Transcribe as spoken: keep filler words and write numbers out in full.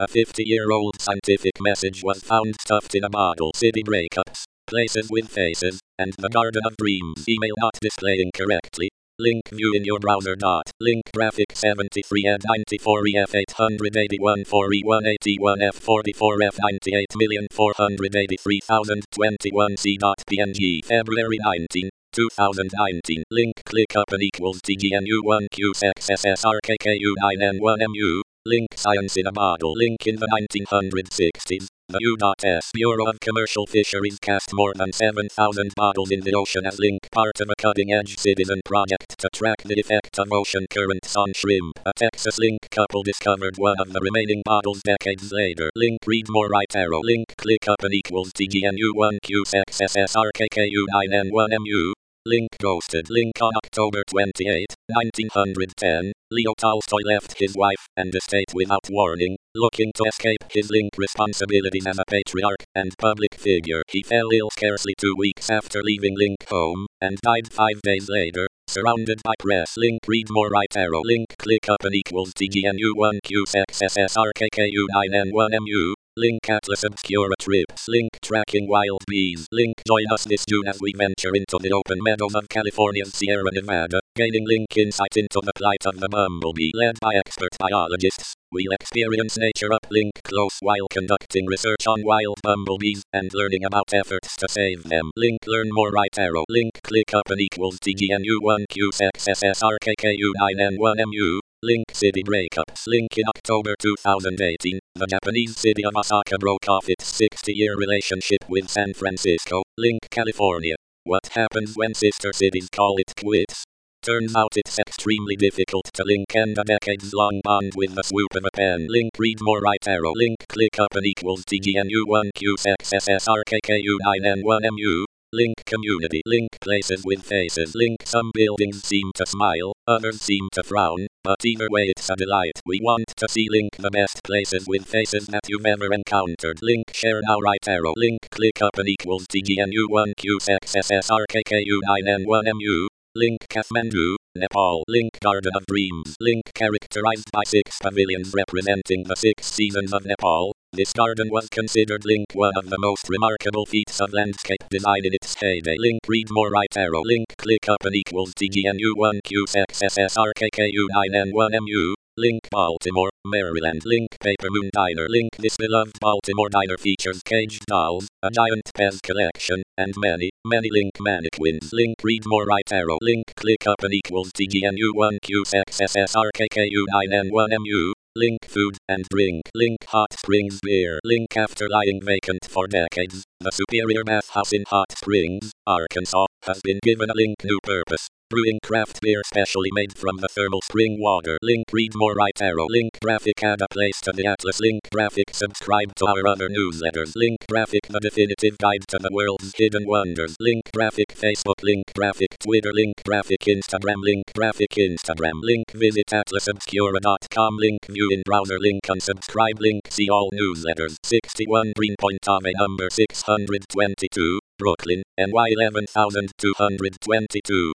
A fifty-year-old scientific message was found stuffed in a bottle. City breakups, places with faces, and the Garden of Dreams. Email not displaying correctly. Link view in your browser. Dot. Link graphic seventy-three E ninety-four E F eight eighty-one four E one eighty-one F forty-four F ninety-eight million four hundred eighty-three thousand twenty-one C. Png. February nineteenth, two thousand nineteen. Link click up and equals T G N U one Q X S S R K K U nine N one M U. Link science in a bottle. Link in the nineteen sixties. The U S Bureau of Commercial Fisheries cast more than seven thousand bottles in the ocean as Link, part of a cutting-edge citizen project to track the effect of ocean currents on shrimp. A Texas Link couple discovered one of the remaining bottles decades later. Link read more right arrow. Link click up and equals T G N U one Q X S S R K K U nine N one M U. Link ghosted. Link on October twenty-eighth, nineteen ten, Leo Tolstoy left his wife and estate without warning, looking to escape his Link responsibilities as a patriarch and public figure. He fell ill scarcely two weeks after leaving Link home, and died five days later, surrounded by press. Link read more right arrow. Link click up and equals T G N U one Q X S S R K K U nine N one M U. Link Atlas Obscura trips. Link tracking wild bees. Link join us this June as we venture into the open meadows of California's Sierra Nevada, gaining Link insight into the plight of the bumblebee. Led by expert biologists, we'll experience nature up Link close while conducting research on wild bumblebees and learning about efforts to save them. Link learn more right arrow. Link click up and equals T G N U one Q X S S R K K U nine N one M U. Link city breakups. Link in October two thousand eighteen, the Japanese city of Osaka broke off its sixty-year relationship with San Francisco. Link California. What happens when sister cities call it quits? Turns out it's extremely difficult to link end a decades-long bond with the swoop of a pen. Link read more right arrow. Link click up and equals T G N U one Q X S S R K K U nine N one M U. Link community. Link places with faces. Link some buildings seem to smile, others seem to frown, but either way it's a delight. We want to see Link the best places with faces that you've ever encountered. Link share now right arrow. Link click up and equals T G N U one Q X S S R K K U nine N one M U. Link Kathmandu, Nepal. Link Garden of Dreams. Link characterized by six pavilions representing the six seasons of Nepal. This garden was considered Link one of the most remarkable feats of landscape design in its heyday. Link read more right arrow. Link click up and equals T G N U one Q X S S R K K U nine N one M U. Link Baltimore, Maryland. Link Paper Moon Diner. Link this beloved Baltimore diner features caged dolls, a giant Pez collection, and many, many Link mannequins. Link read more right arrow. Link click up and equals T G N U one Q X S S R K K U nine N one M U. Link food and drink. Link Hot Springs beer. Link after lying vacant for decades, the Superior Bathhouse in Hot Springs, Arkansas, has been given a Link new purpose. Brewing craft beer specially made from the thermal spring water. Link read more right arrow. Link graphic add a place to the Atlas. Link graphic subscribe to our other newsletters. Link graphic the definitive guide to the world's hidden wonders. Link graphic Facebook. Link graphic Twitter. Link graphic Instagram. Link graphic Instagram. Link visit atlas obscura dot com. Link view in browser. Link unsubscribe. Link see all newsletters. sixty-one Greenpoint Ave number six hundred twenty-two, Brooklyn, N Y eleven thousand two hundred twenty-two.